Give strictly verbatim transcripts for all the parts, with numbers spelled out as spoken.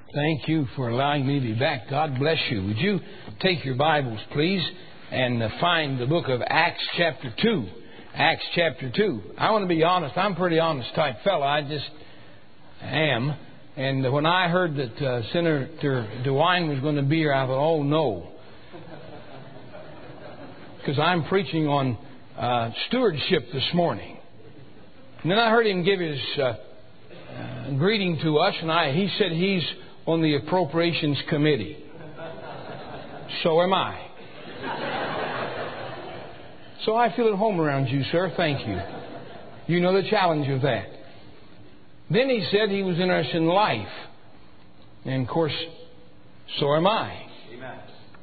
Thank you for allowing me to be back. God bless you. Would you take your Bibles, please, and uh, find the book of Acts chapter two. Acts chapter two. I want to be honest. I'm a pretty honest type fella. I just am. And when I heard that uh, Senator DeWine was going to be here, I thought, oh, no. Because I'm preaching on uh, stewardship this morning. And then I heard him give his uh, uh, greeting to us, and I, he said he's on the Appropriations Committee. So am I. So I feel at home around you, sir. Thank you. You know the challenge of that. Then he said he was interested in life. And, of course, so am I. Amen.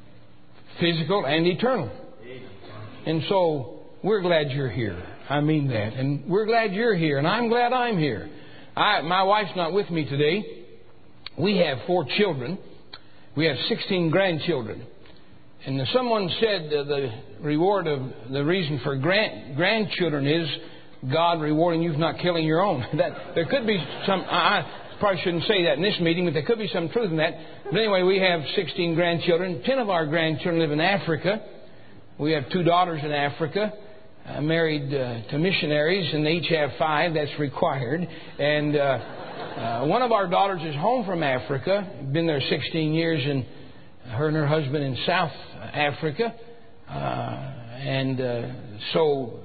Physical and eternal. Amen. And so we're glad you're here. I mean that. And we're glad you're here. And I'm glad I'm here. I, my wife's not with me today. We have four children. We have sixteen grandchildren. And someone said uh, the reward of the reason for grand, grandchildren is God rewarding you for not killing your own. That there could be some. I probably shouldn't say that in this meeting, but there could be some truth in that. But anyway, we have sixteen grandchildren. Ten of our grandchildren live in Africa. We have two daughters in Africa, uh, married uh, to missionaries, and they each have five. That's required. And uh, uh, one of our daughters is home from Africa. Been there sixteen years, and her and her husband in South Africa. Uh, and uh, so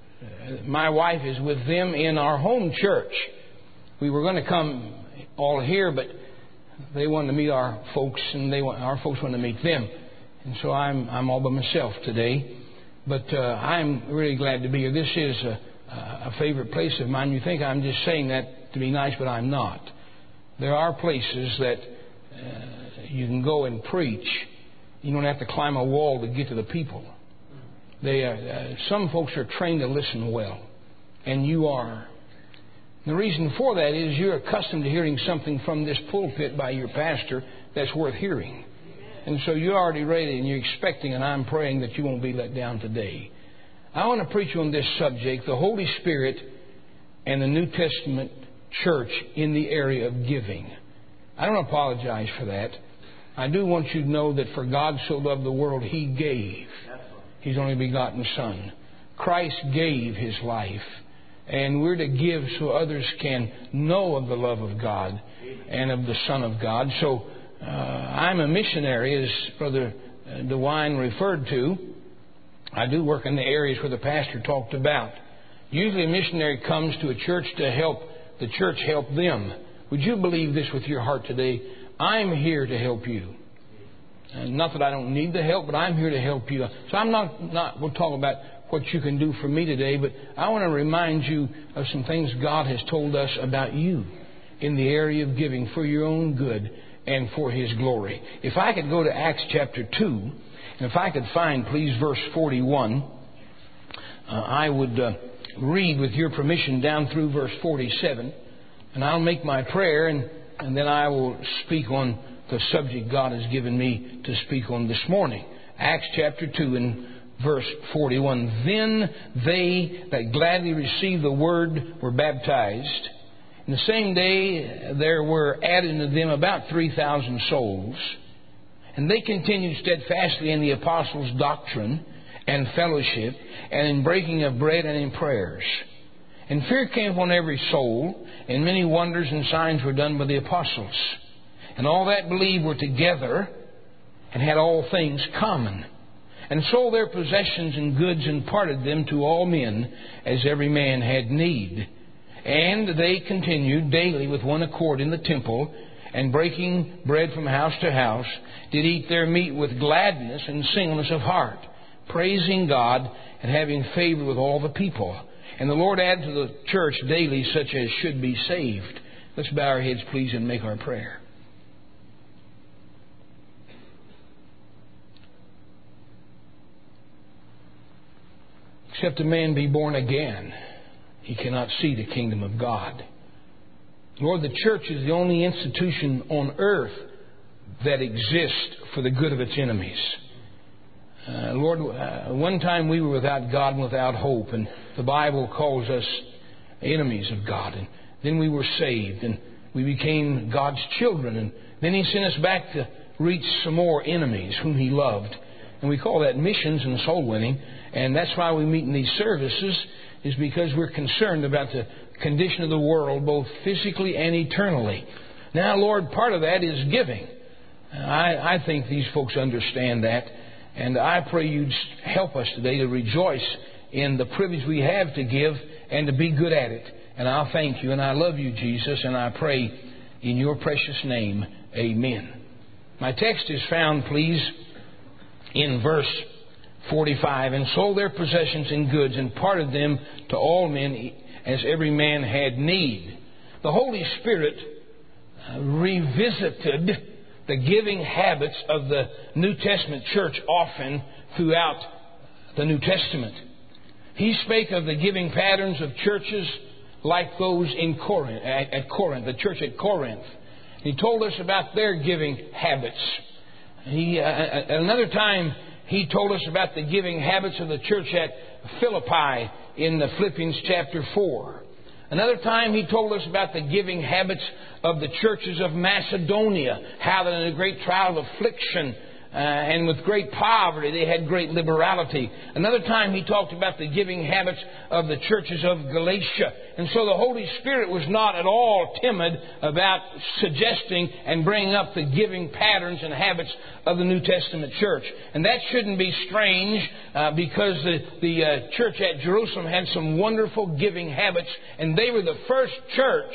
my wife is with them in our home church. We were going to come all here, but they wanted to meet our folks, and they want, our folks wanted to meet them. And so I'm I'm all by myself today. But uh, I'm really glad to be here. This is a, a favorite place of mine. You think I'm just saying that to be nice, but I'm not. There are places that uh, you can go and preach. You don't have to climb a wall to get to the people. They are, uh, some folks are trained to listen well, and you are. The reason for that is you're accustomed to hearing something from this pulpit by your pastor that's worth hearing. And so you're already ready and you're expecting, and I'm praying that you won't be let down today. I want to preach on this subject, the Holy Spirit and the New Testament church in the area of giving. I don't apologize for that. I do want you to know that for God so loved the world, He gave His only begotten Son. Christ gave His life. And we're to give so others can know of the love of God and of the Son of God. So uh, I'm a missionary, as Brother DeWine referred to. I do work in the areas where the pastor talked about. Usually a missionary comes to a church to help the church help them. Would you believe this with your heart today? I'm here to help you. And not that I don't need the help, but I'm here to help you. So I'm not, not, we'll talk about what you can do for me today, but I want to remind you of some things God has told us about you in the area of giving for your own good and for His glory. If I could go to Acts chapter two, and if I could find, please, verse forty-one, uh, I would uh, read with your permission down through verse forty-seven, and I'll make my prayer, and, and then I will speak on the subject God has given me to speak on this morning. Acts chapter two and verse forty-one. Then they that gladly received the word were baptized. And the same day there were added to them about three thousand souls. And they continued steadfastly in the apostles' doctrine and fellowship, and in breaking of bread and in prayers. And fear came upon every soul, and many wonders and signs were done by the apostles. And all that believed were together and had all things common, and sold their possessions and goods and parted them to all men as every man had need. And they continued daily with one accord in the temple, and breaking bread from house to house, did eat their meat with gladness and singleness of heart, praising God and having favor with all the people. And the Lord added to the church daily such as should be saved. Let's bow our heads, please, and make our prayer. Except a man be born again, he cannot see the kingdom of God. Lord, the church is the only institution on earth that exists for the good of its enemies. Uh, Lord, uh, one time we were without God and without hope, and the Bible calls us enemies of God. And then we were saved, and we became God's children, and Then He sent us back to reach some more enemies whom He loved. And we call that missions and soul winning. And that's why we meet in these services, is because we're concerned about the condition of the world, both physically and eternally. Now, Lord, part of that is giving. I, I think these folks understand that. And I pray You'd help us today to rejoice in the privilege we have to give and to be good at it. And I'll thank You, and I love You, Jesus, and I pray in Your precious name, amen. My text is found, please, in verse forty-five. And sold their possessions and goods and parted them to all men as every man had need. The Holy Spirit revisited the giving habits of the New Testament church often throughout the New Testament. He spake of the giving patterns of churches like those in Corinth, at Corinth, the church at Corinth. He told us about their giving habits. He, uh, at another time, he told us about the giving habits of the church at Philippi in the Philippians chapter four. Another time he told us about the giving habits of the churches of Macedonia, how that in a great trial of affliction uh, and with great poverty they had great liberality. Another time he talked about the giving habits of the churches of Galatia. And so the Holy Spirit was not at all timid about suggesting and bringing up the giving patterns and habits of the New Testament church. And that shouldn't be strange uh, because the, the uh, church at Jerusalem had some wonderful giving habits, and they were the first church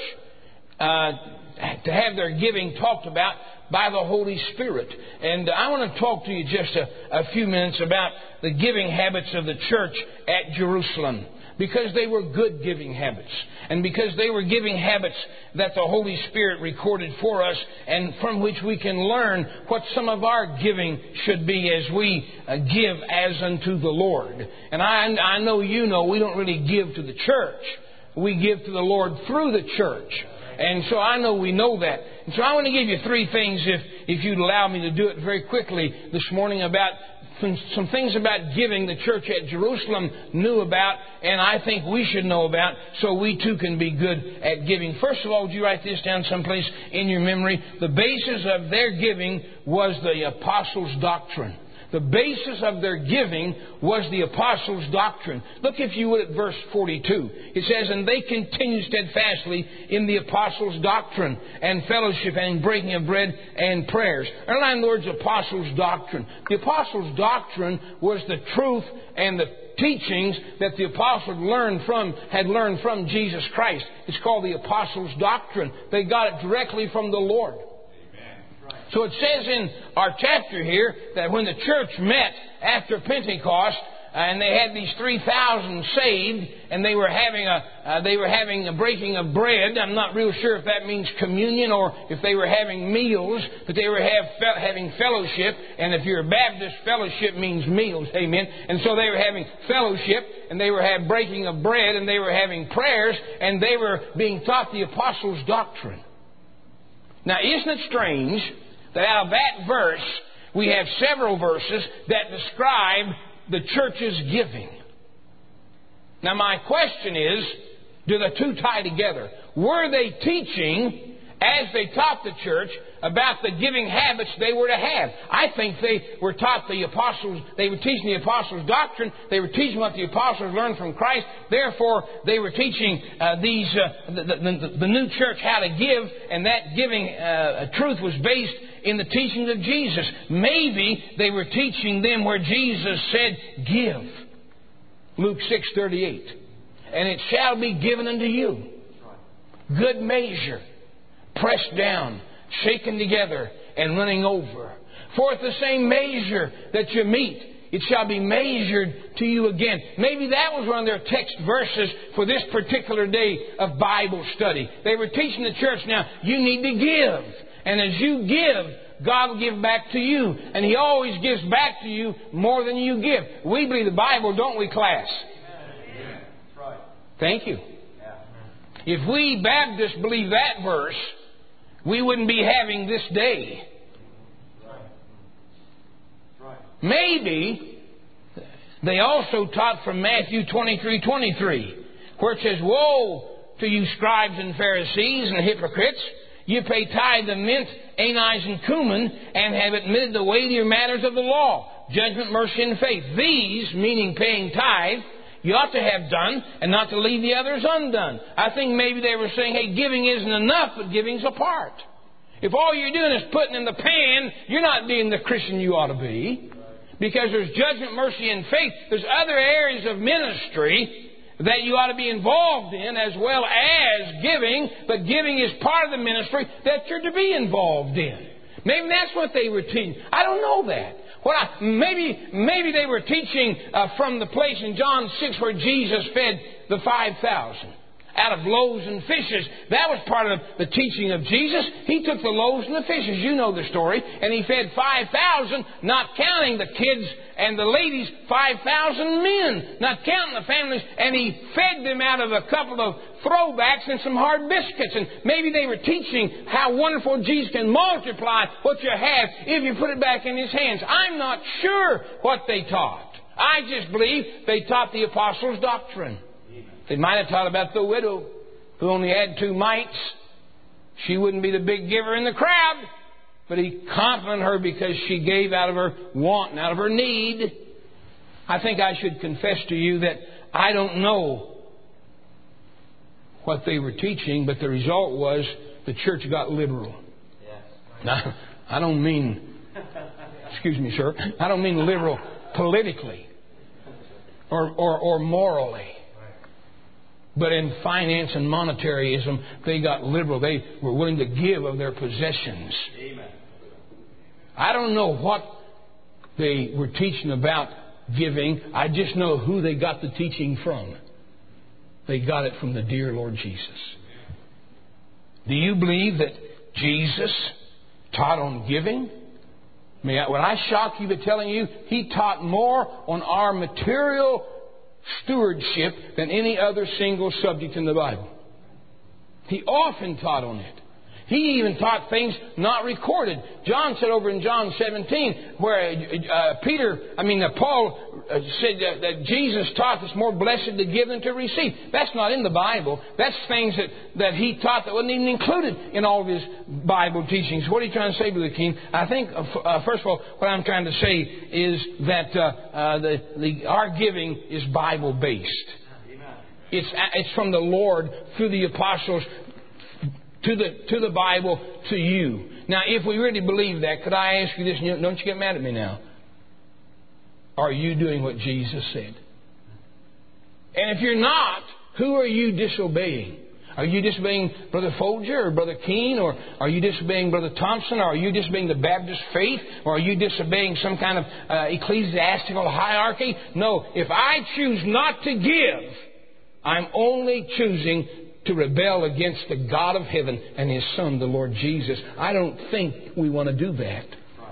uh, to have their giving talked about by the Holy Spirit. And I want to talk to you just a, a few minutes about the giving habits of the church at Jerusalem, because they were good giving habits, and because they were giving habits that the Holy Spirit recorded for us, and from which we can learn what some of our giving should be as we uh, give as unto the Lord. And I, I know you know we don't really give to the church. We give to the Lord through the church. And so I know we know that. And so I want to give you three things, if, if you'd allow me to do it very quickly this morning, about some things about giving the church at Jerusalem knew about, and I think we should know about, so we too can be good at giving. First of all, would you write this down someplace in your memory? The basis of their giving was the apostles' doctrine. The basis of their giving was the apostles' doctrine. Look, if you would, at verse forty-two. It says, and they continued steadfastly in the apostles' doctrine and fellowship and breaking of bread and prayers. Underline the words apostles' doctrine. The apostles' doctrine was the truth and the teachings that the apostles learned from, had learned from Jesus Christ. It's called the apostles' doctrine. They got it directly from the Lord. So it says in our chapter here that when the church met after Pentecost, uh, and they had these three thousand saved, and they were having a uh, they were having a breaking of bread. I'm not real sure if that means communion or if they were having meals, but they were have, fe- having fellowship. And if you're a Baptist, fellowship means meals, amen. And so they were having fellowship, and they were having breaking of bread, and they were having prayers, and they were being taught the apostles' doctrine. Now, isn't it strange that out of that verse, we have several verses that describe the church's giving? Now, my question is, do the two tie together? Were they teaching, as they taught the church, about the giving habits they were to have? I think they were taught the apostles, they were teaching the apostles' doctrine. They were teaching what the apostles learned from Christ. Therefore, they were teaching uh, these uh, the, the, the new church how to give, and that giving uh, truth was based in the teachings of Jesus. Maybe they were teaching them where Jesus said, give. Luke six thirty-eight. And it shall be given unto you. Good measure, pressed down, shaken together, and running over. For at the same measure that you meet, it shall be measured to you again. Maybe that was one of their text verses for this particular day of Bible study. They were teaching the church, now, you need to give. And as you give, God will give back to you. And He always gives back to you more than you give. We believe the Bible, don't we, class? Amen. That's right. Thank you. If we Baptists believe that verse, we wouldn't be having this day. Maybe they also taught from Matthew twenty-three twenty-three, where it says, woe to you scribes and Pharisees and hypocrites! You pay tithe of mint, anise, and cumin, and have admitted the weightier matters of the law, judgment, mercy, and faith. These, meaning paying tithe, you ought to have done, and not to leave the others undone. I think maybe they were saying, hey, giving isn't enough, but giving's a part. If all you're doing is putting in the pan, you're not being the Christian you ought to be. Because there's judgment, mercy, and faith. There's other areas of ministry that you ought to be involved in as well as giving. But giving is part of the ministry that you're to be involved in. Maybe that's what they were teaching. I don't know that. What I, maybe, maybe they were teaching uh, from the place in John six where Jesus fed the five thousand. Out of loaves and fishes. That was part of the teaching of Jesus. He took the loaves and the fishes. You know the story. And He fed five thousand, not counting the kids and the ladies, five thousand men, not counting the families. And He fed them out of a couple of throwbacks and some hard biscuits. And maybe they were teaching how wonderful Jesus can multiply what you have if you put it back in His hands. I'm not sure what they taught. I just believe they taught the apostles' doctrine. They might have taught about the widow who only had two mites. She wouldn't be the big giver in the crowd, but He complimented her because she gave out of her want and out of her need. I think I should confess to you that I don't know what they were teaching, but the result was the church got liberal. Yes. Now, I don't mean, excuse me, sir, I don't mean liberal politically or, or, or morally. But in finance and monetaryism, they got liberal. They were willing to give of their possessions. Amen. I don't know what they were teaching about giving. I just know who they got the teaching from. They got it from the dear Lord Jesus. Do you believe that Jesus taught on giving? May I, would I shock you by telling you He taught more on our material stewardship than any other single subject in the Bible. He often taught on it. He even taught things not recorded. John said over in John seventeen, where uh, Peter, I mean uh, Paul uh, said that, that Jesus taught it's more blessed to give than to receive. That's not in the Bible. That's things that, that he taught that wasn't even included in all of his Bible teachings. What are you trying to say, Brother King? I think, uh, uh, first of all, what I'm trying to say is that uh, uh, the, the, our giving is Bible-based. It's, it's from the Lord through the apostles to the to the Bible to you. Now, if we really believe that, could I ask you this? Don't you get mad at me now. Are you doing what Jesus said? And if you're not, who are you disobeying? Are you disobeying Brother Folger or Brother Keene? Or are you disobeying Brother Thompson? Or are you disobeying the Baptist faith? Or are you disobeying some kind of uh, ecclesiastical hierarchy? No. If I choose not to give, I'm only choosing to rebel against the God of heaven and His Son, the Lord Jesus. I don't think we want to do that.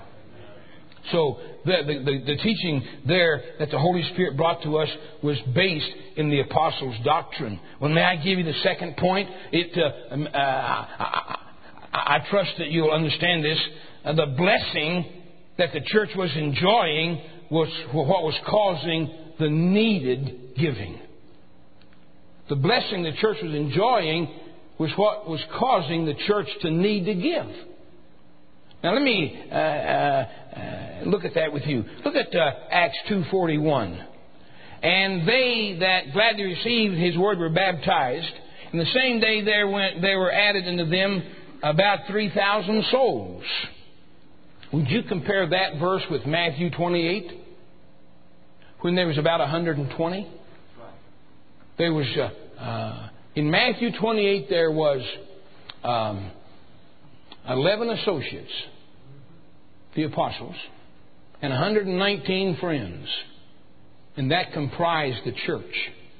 So the, the, the, the teaching there that the Holy Spirit brought to us was based in the Apostles' doctrine. Well, may I give you the second point? It, uh, uh, I, I, I trust that you'll understand this. Uh, the blessing that the church was enjoying was what was causing the needed giving. The blessing the church was enjoying was what was causing the church to need to give. Now let me uh, uh, uh, look at that with you. Look at uh, Acts two forty-one. And they that gladly received His word were baptized. And the same day there went, there were added unto them about three thousand souls. Would you compare that verse with Matthew twenty-eight? When there was about one hundred twenty? There was, uh, uh, in Matthew twenty-eight, there was um, eleven associates, the apostles, and one hundred nineteen friends. And that comprised the church.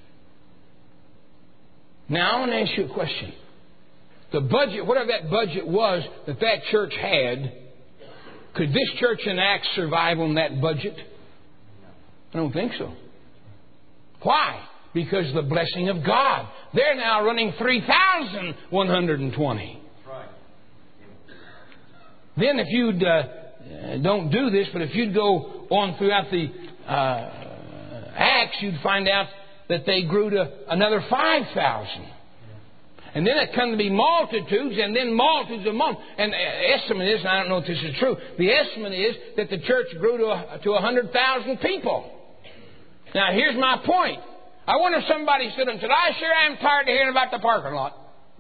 Now, I want to ask you a question. The budget, whatever that budget was that that church had, could this church in Acts survive on that budget? I don't think so. Why? Because the blessing of God. They're now running three thousand one hundred twenty. Right. Then if you'd, uh, don't do this, but if you'd go on throughout the uh, Acts, you'd find out that they grew to another five thousand. And then it come to be multitudes, and then multitudes of multitudes. And the estimate is, and I don't know if this is true, the estimate is that the church grew to a, to one hundred thousand people. Now, here's my point. I wonder if somebody stood up and said, I sure am tired of hearing about the parking lot.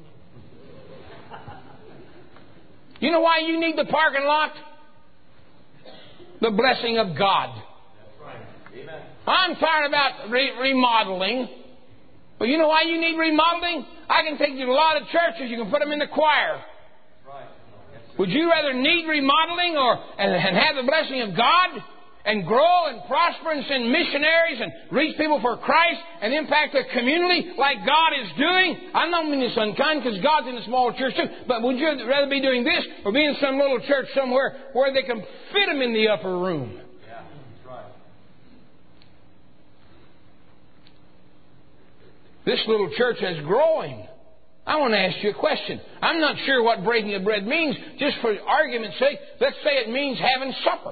You know why you need the parking lot? The blessing of God. That's right. Amen. I'm tired about re- remodeling. But you know why you need remodeling? I can take you to a lot of churches. You can put them in the choir. Right. Would you rather need remodeling or and, and have the blessing of God and grow and prosper and send missionaries and reach people for Christ and impact the community like God is doing? I don't mean this unkind because God's in a small church too. But would you rather be doing this or be in some little church somewhere where they can fit them in the upper room? Yeah, that's right. This little church is growing. I want to ask you a question. I'm not sure what breaking of bread means. Just for argument's sake, let's say it means having supper.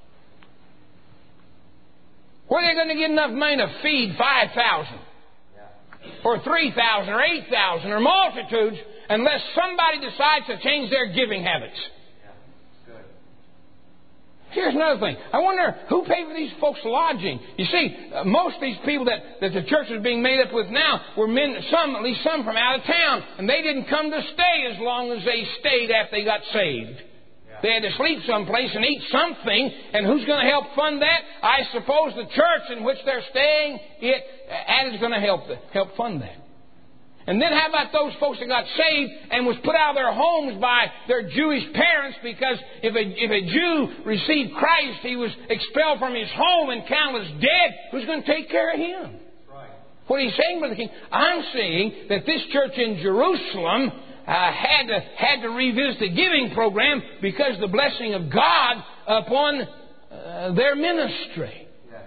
Where are they going to get enough money to feed five thousand? Yeah. Or three thousand or eight thousand or multitudes unless somebody decides to change their giving habits? Yeah. Good. Here's another thing. I wonder who paid for these folks' lodging. You see, uh, most of these people that, that the church is being made up with now were men, some, at least some from out of town. And they didn't come to stay as long as they stayed after they got saved. They had to sleep someplace and eat something. And who's going to help fund that? I suppose the church in which they're staying it, and is going to help, help fund that. And then how about those folks that got saved and was put out of their homes by their Jewish parents because if a, if a Jew received Christ, he was expelled from his home and counted as dead. Who's going to take care of him? Right. What are you saying, Brother King? I'm saying that this church in Jerusalem Uh, had to had to revisit the giving program because the blessing of God upon uh, their ministry. Yes.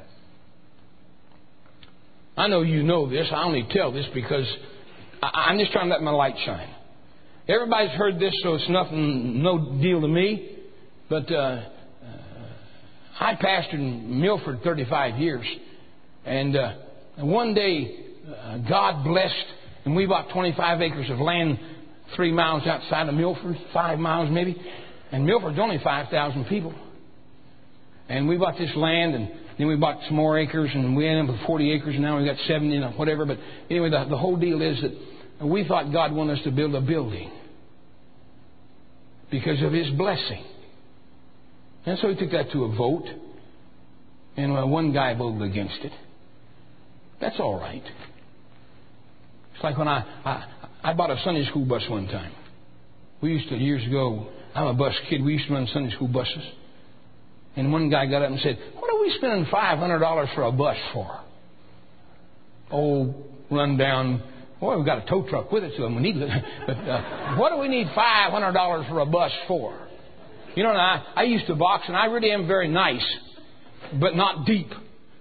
I know you know this. I only tell this because I, I'm just trying to let my light shine. Everybody's heard this, so it's nothing, no deal to me. But uh, uh, I pastored in Milford thirty-five years, and uh, one day uh, God blessed, and we bought twenty-five acres of land. Three miles outside of Milford, five miles maybe. And Milford's only five thousand people. And we bought this land, and then we bought some more acres, and we ended up with forty acres, and now we've got seventy and whatever. But anyway, the, the whole deal is that we thought God wanted us to build a building because of His blessing. And so we took that to a vote, and uh, one guy voted against it. That's all right. It's like when I... I I bought a Sunday school bus one time. We used to, years ago, I'm a bus kid, we used to run Sunday school buses. And one guy got up and said, what are we spending five hundred dollars for a bus for? Oh, run down, well, we've got a tow truck with it, so we need it. But uh, what do we need five hundred dollars for a bus for? You know, I, I used to box, and I really am very nice, but not deep.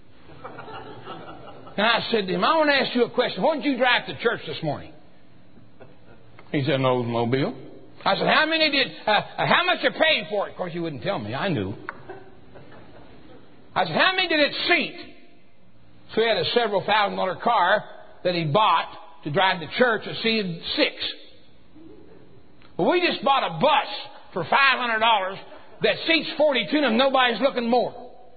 And I said to him, I want to ask you a question. What did you drive to church this morning? He said, an Oldsmobile. I said, how many did, uh, how much you paid for it? Of course, he wouldn't tell me. I knew. I said, how many did it seat? So he had a several thousand dollar car that he bought to drive to church that seated six. Well, we just bought a bus for five hundred dollars that seats forty-two and nobody's looking more.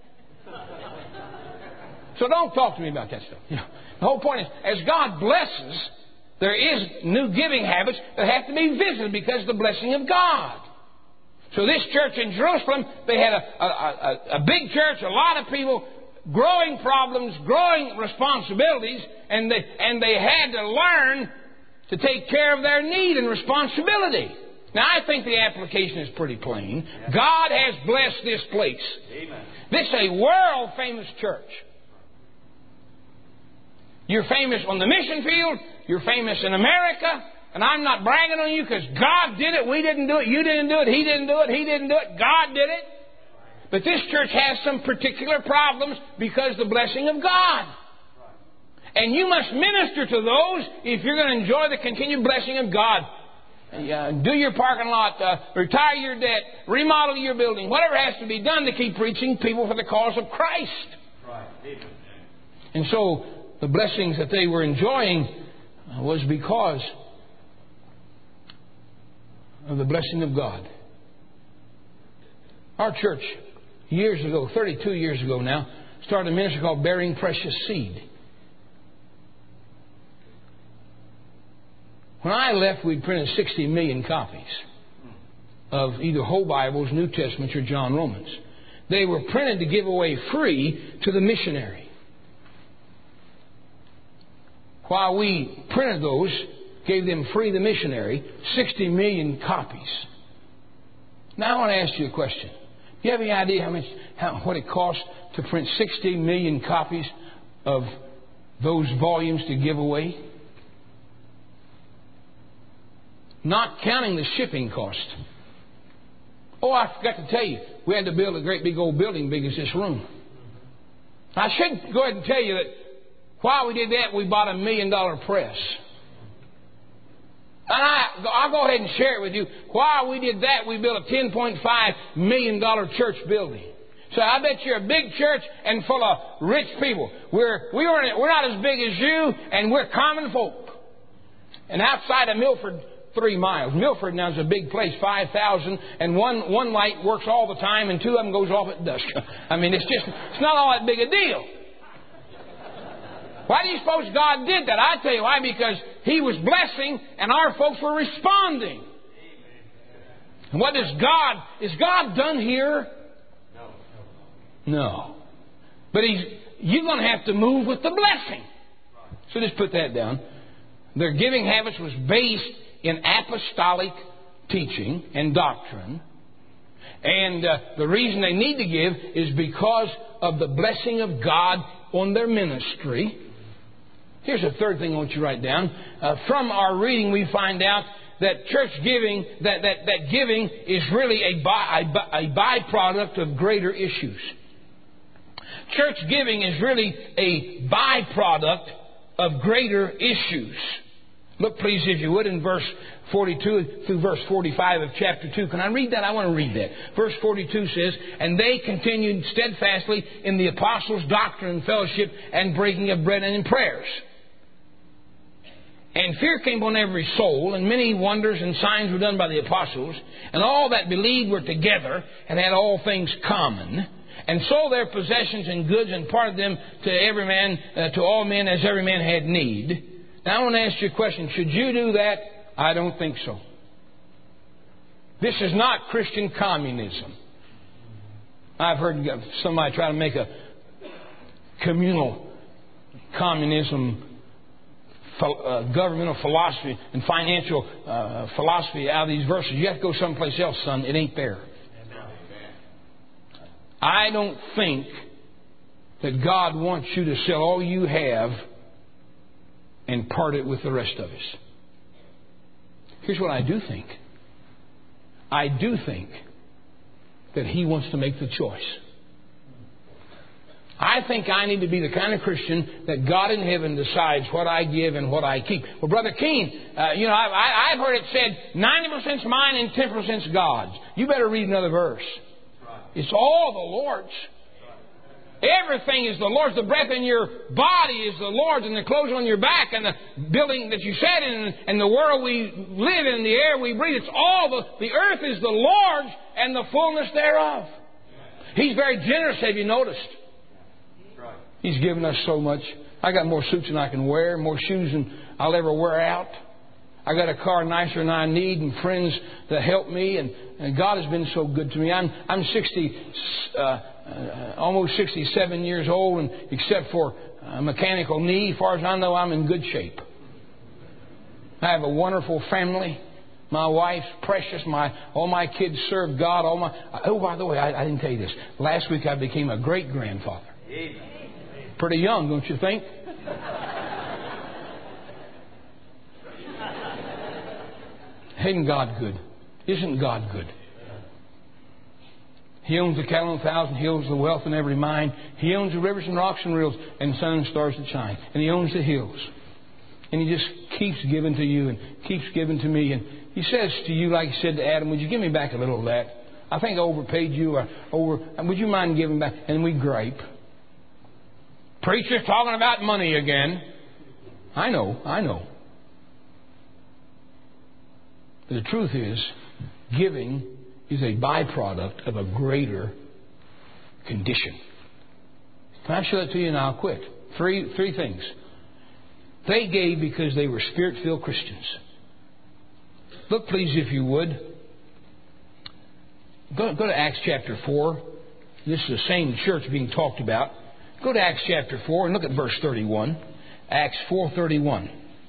So don't talk to me about that stuff. You know, the whole point is, as God blesses, there is new giving habits that have to be visited because of the blessing of God. So this church in Jerusalem, they had a, a, a, a big church, a lot of people, growing problems, growing responsibilities, and they, and they had to learn to take care of their need and responsibility. Now, I think the application is pretty plain. God has blessed this place. Amen. This is a world-famous church. You're famous on the mission field. You're famous in America. And I'm not bragging on you because God did it. We didn't do it. You didn't do it. He didn't do it. He didn't do it. God did it. But this church has some particular problems because of the blessing of God. And you must minister to those if you're going to enjoy the continued blessing of God. Uh, do your parking lot, uh, retire your debt, remodel your building, whatever has to be done to keep reaching people for the cause of Christ. Right. And so the blessings that they were enjoying was because of the blessing of God. Our church, years ago, thirty-two years ago now, started a ministry called Bearing Precious Seed. When I left, we'd printed sixty million copies of either whole Bibles, New Testaments, or John Romans. They were printed to give away free to the missionary. While we printed those, gave them free to the missionary, sixty million copies. Now I want to ask you a question. Do you have any idea how much, how, what it costs to print sixty million copies of those volumes to give away? Not counting the shipping cost. Oh, I forgot to tell you, we had to build a great big old building big as this room. I should go ahead and tell you that while we did that, we bought a million dollar press. And I, I'll go ahead and share it with you. While we did that, we built a ten point five million dollar church building. So I bet you're a big church and full of rich people. We're, we weren't, we're not as big as you, and we're common folk. And outside of Milford, three miles. Milford now is a big place, five thousand, and one, one light works all the time, and two of them goes off at dusk. I mean, it's just, it's not all that big a deal. Why do you suppose God did that? I tell you why. Because He was blessing and our folks were responding. And what does God... Is God done here? No. No. But He's... You're going to have to move with the blessing. So just put that down. Their giving habits was based in apostolic teaching and doctrine. And uh, the reason they need to give is because of the blessing of God on their ministry. Here's a third thing I want you to write down. Uh, from our reading, we find out that church giving, that, that, that giving is really a, by, a, a byproduct of greater issues. Church giving is really a byproduct of greater issues. Look, please, if you would, in verse forty-two through verse forty-five of chapter two. Can I read that? I want to read that. Verse forty-two says, "And they continued steadfastly in the apostles' doctrine and fellowship and breaking of bread and in prayers. And fear came on every soul, and many wonders and signs were done by the apostles. And all that believed were together and had all things common. And sold their possessions and goods and parted them to every man, uh, to all men as every man had need." Now I want to ask you a question. Should you do that? I don't think so. This is not Christian communism. I've heard somebody try to make a communal communism uh, governmental philosophy and financial uh, philosophy out of these verses. You have to go someplace else, son. It ain't there. I don't think that God wants you to sell all you have and part it with the rest of us. Here's what I do think. I do think that He wants to make the choice. I think I need to be the kind of Christian that God in heaven decides what I give and what I keep. Well, Brother Keene, uh, you know, I, I, I've heard it said ninety percent's mine and ten percent's God's. You better read another verse. It's all the Lord's. Everything is the Lord's. The breath in your body is the Lord's, and the clothes on your back, and the building that you sat in, and the world we live in, the air we breathe. It's all the, the earth is the Lord's and the fullness thereof. He's very generous, have you noticed? He's given us so much. I got more suits than I can wear, more shoes than I'll ever wear out. I got a car nicer than I need, and friends that help me, and, and God has been so good to me. I'm I'm sixty, uh, uh, almost sixty-seven years old, and except for a mechanical knee, as far as I know, I'm in good shape. I have a wonderful family. My wife's precious. My all my kids serve God. All my oh, by the way, I, I didn't tell you this. Last week I became a great grandfather. Pretty young, don't you think? Isn't God good? Isn't God good? He owns the cattle on a thousand hills, the wealth in every mine. He owns the rivers and rocks and rills and the sun and stars that shine. And He owns the hills. And He just keeps giving to you and keeps giving to me. And He says to you, like He said to Adam, would you give me back a little of that? I think I overpaid you. Or over. Would you mind giving back? And we gripe. Preacher's talking about money again. I know, I know. The truth is, Giving is a byproduct of a greater condition. Can I show that to you now quick? Three, three things. They gave because they were Spirit-filled Christians. Look, please, if you would. Go, go to Acts chapter four. This is the same church being talked about. Go to Acts chapter four and look at verse thirty-one. Acts four thirty-one.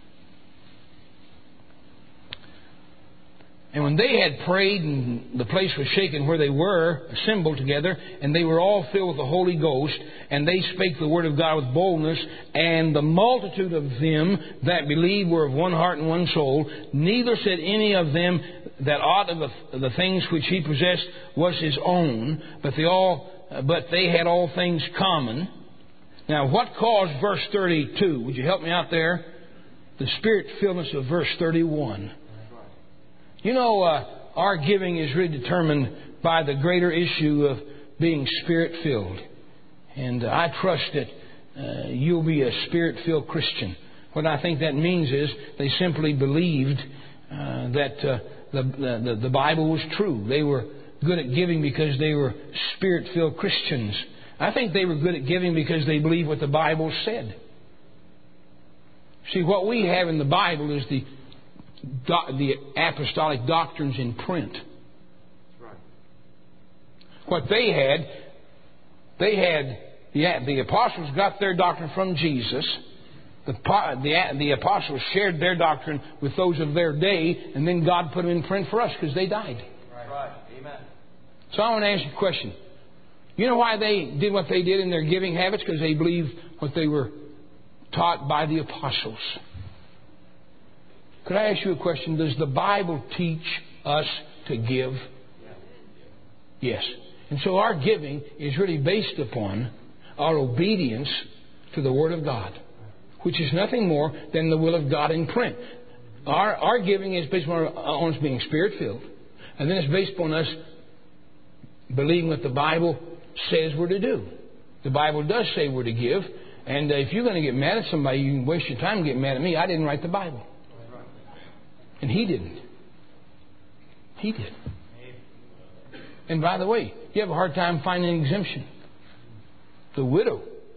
And when they had prayed, and the place was shaken where they were assembled together, and they were all filled with the Holy Ghost, and they spake the word of God with boldness, and the multitude of them that believed were of one heart and one soul. Neither said any of them that aught of the, the things which he possessed was his own, but they all, but they had all things common. Now, what caused verse thirty-two? Would you help me out there? The Spirit-filledness of verse thirty-one. You know, uh, our giving is really determined by the greater issue of being Spirit-filled. And uh, I trust that uh, you'll be a Spirit-filled Christian. What I think that means is they simply believed uh, that uh, the, the, the Bible was true. They were good at giving because they were Spirit-filled Christians. I think they were good at giving because they believed what the Bible said. See, what we have in the Bible is the the apostolic doctrines in print. That's right. What they had, they had, yeah, the apostles got their doctrine from Jesus. The, the, the apostles shared their doctrine with those of their day, and then God put them in print for us because they died. Right. Right. Amen. So I want to ask you a question. You know why they did what they did in their giving habits? Because they believed what they were taught by the apostles. Could I ask you a question? Does the Bible teach us to give? Yes. And so our giving is really based upon our obedience to the Word of God, which is nothing more than the will of God in print. Our, our giving is based on, on us being Spirit-filled. And then it's based upon us believing what the Bible says we're to do. The Bible does say we're to give. And uh, if you're going to get mad at somebody, you can waste your time getting mad at me. I didn't write the Bible. And he didn't. He did. And by the way, you have a hard time finding an exemption. The widow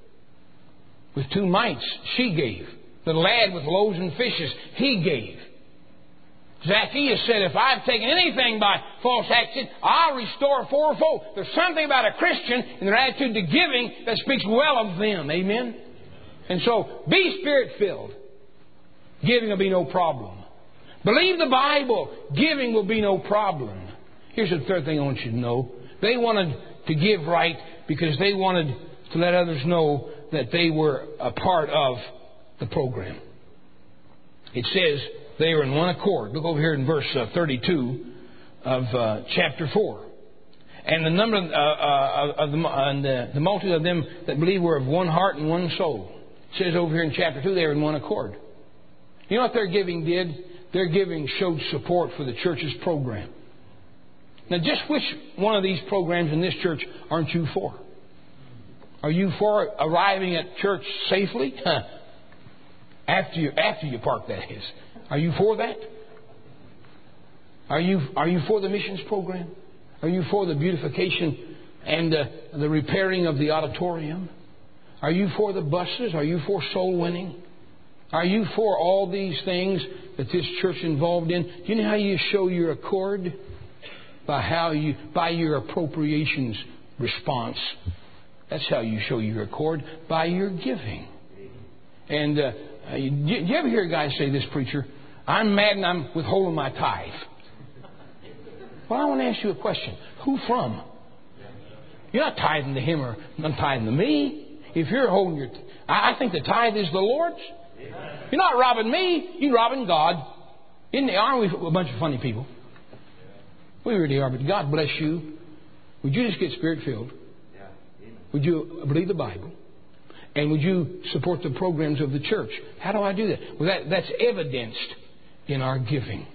with two mites, she gave. The lad with loaves and fishes, he gave. Zacchaeus said, if I've taken anything by false action, I'll restore fourfold. There's something about a Christian in their attitude to giving that speaks well of them. Amen? And so, be Spirit-filled. Giving will be no problem. Believe the Bible. Giving will be no problem. Here's the third thing I want you to know. They wanted to give right because they wanted to let others know that they were a part of the program. It says they were in one accord. Look over here in verse uh, thirty-two of uh, chapter four. And the number uh, uh, of the, uh, the, the multitude of them that believe were of one heart and one soul. It says over here in chapter two they were in one accord. You know what their giving did? Their giving showed support for the church's program. Now, just which one of these programs in this church aren't you for? Are you for arriving at church safely? Huh. After you, after you park, that is. Are you for that? Are you, are you for the missions program? Are you for the beautification and uh, the repairing of the auditorium? Are you for the buses? Are you for soul winning? Are you for all these things that this church is involved in? Do you know how you show your accord? By how you, by your appropriations response. That's how you show your accord, by your giving. And uh, you, you ever hear a guy say this, preacher? I'm mad and I'm withholding my tithe. Well, I want to ask you a question. Who from? You're not tithing to him or not tithing to me. If you're holding your, I, I think the tithe is the Lord's. You're not robbing me. You're robbing God. Isn't they? Aren't we a bunch of funny people? We really are. But God bless you. Would you just get Spirit-filled? Would you believe the Bible? And would you support the programs of the church? How do I do that? Well, that, that's evidenced in our giving.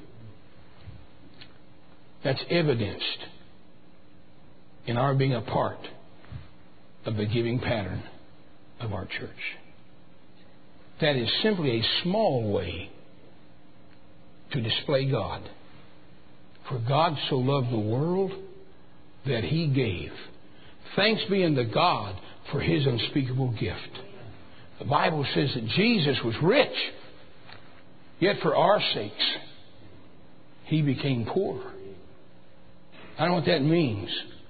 That's evidenced in our being a part of the giving pattern of our church. That is simply a small way to display God For God so loved the world that He gave. Thanks be unto God for His unspeakable gift. The Bible says that Jesus was rich, yet for our sakes He became poor. I don't know what that means.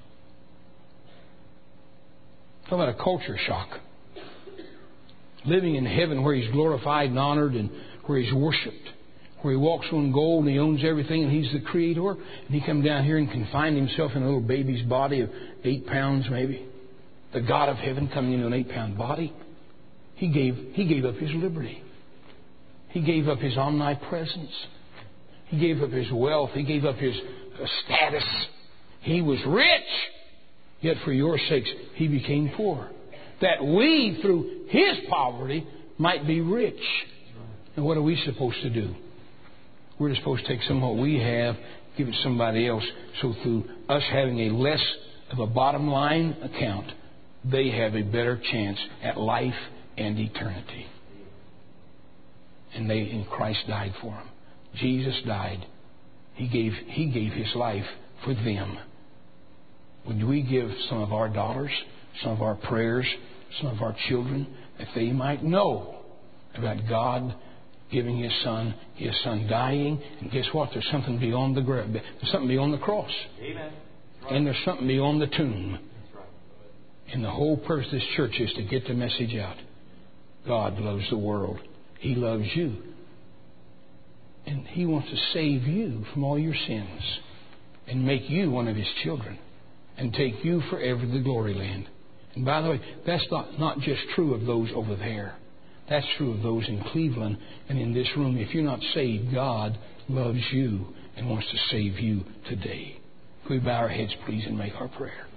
Talk about a culture shock. Living in heaven where He's glorified and honored and where He's worshipped, where He walks on gold and He owns everything and He's the Creator, and He come down here and confined Himself in a little baby's body of eight pounds maybe. The God of heaven coming into an eight-pound body. He gave, he gave up His liberty. He gave up His omnipresence. He gave up His wealth. He gave up His uh, status. He was rich, yet for your sakes He became poor, that we, through His poverty, might be rich. And what are we supposed to do? We're supposed to take some of what we have, give it to somebody else, so through us having a less of a bottom line account, they have a better chance at life and eternity. And they, and Christ died for them. Jesus died. He gave, He gave His life for them. Would we give some of our dollars, some of our prayers, some of our children, that they might know about God giving His Son, His Son dying, and guess what? There's something beyond the grave. There's something beyond the cross. Amen. Right. And there's something beyond the tomb. That's right. And the whole purpose of this church is to get the message out. God loves the world. He loves you. And He wants to save you from all your sins and make you one of His children and take you forever to the glory land. And by the way, that's not, not just true of those over there. That's true of those in Cleveland and in this room. If you're not saved, God loves you and wants to save you today. Could we bow our heads, please, and make our prayer?